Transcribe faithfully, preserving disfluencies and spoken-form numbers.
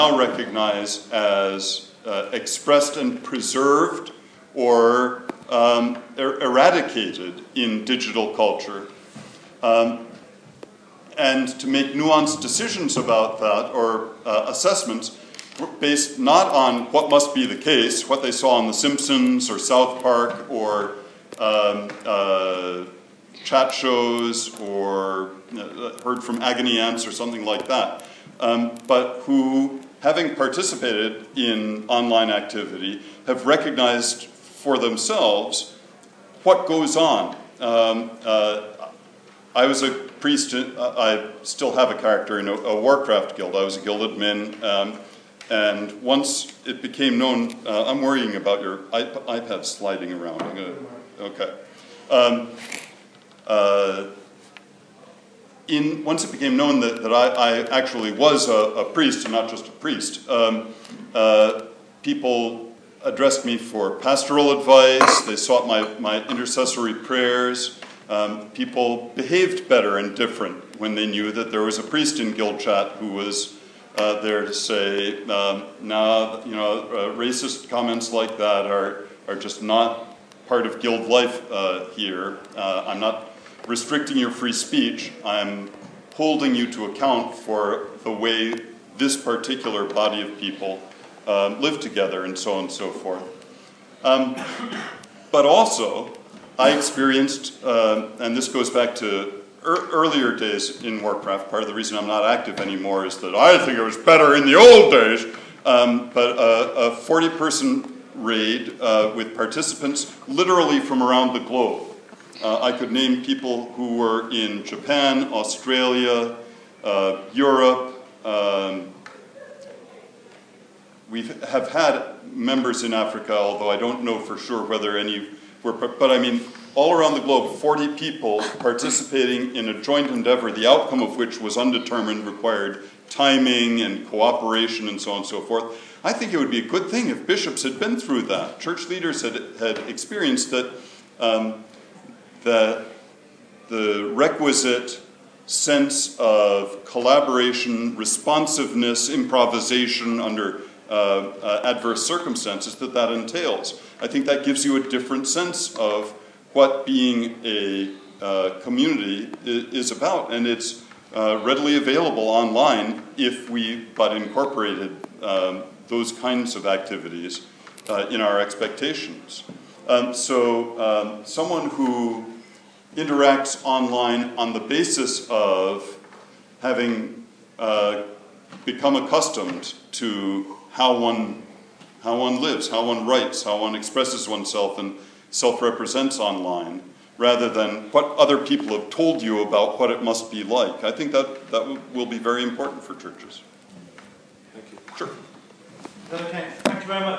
now recognize as uh, expressed and preserved or um, er eradicated in digital culture. Um, and to make nuanced decisions about that, or uh, assessments, based not on what must be the case, what they saw on The Simpsons or South Park or um, uh, chat shows or uh, heard from agony ants or something like that, um, but who, having participated in online activity, have recognized for themselves what goes on. Um, uh, I was a priest, in, uh, I still have a character in a, a Warcraft guild. I was a guild admin, um, and once it became known, uh, I'm worrying about your iP iPad sliding around. I'm gonna, okay. Um, uh, in, once it became known that, that I, I actually was a, a priest and not just a priest, um, uh, people addressed me for pastoral advice. They sought my, my intercessory prayers. Um, people behaved better and different when they knew that there was a priest in guild chat who was uh, there to say, um, nah, you know, uh, racist comments like that are, are just not part of guild life uh, here. Uh, I'm not restricting your free speech. I'm holding you to account for the way this particular body of people um, live together, and so on and so forth. Um, but also, I experienced, uh, and this goes back to er earlier days in Warcraft. Part of the reason I'm not active anymore is that I think it was better in the old days. Um, but uh, a forty person raid uh, with participants literally from around the globe. Uh, I could name people who were in Japan, Australia, uh, Europe. Um, we have had members in Africa, although I don't know for sure whether any were, but I mean, all around the globe, forty people participating in a joint endeavor, the outcome of which was undetermined, required timing and cooperation and so on and so forth. I think it would be a good thing if bishops had been through that. Church leaders had, had experienced that um, the, the requisite sense of collaboration, responsiveness, improvisation under uh, uh, adverse circumstances that that entails. I think that gives you a different sense of what being a uh, community is about, and it's uh, readily available online if we but incorporated um, those kinds of activities uh, in our expectations. Um, so um, someone who interacts online on the basis of having uh, become accustomed to how one how one lives, how one writes, how one expresses oneself and self-represents online, rather than what other people have told you about what it must be like. I think that, that will be very important for churches. Thank you. Sure. Okay, thank you very much.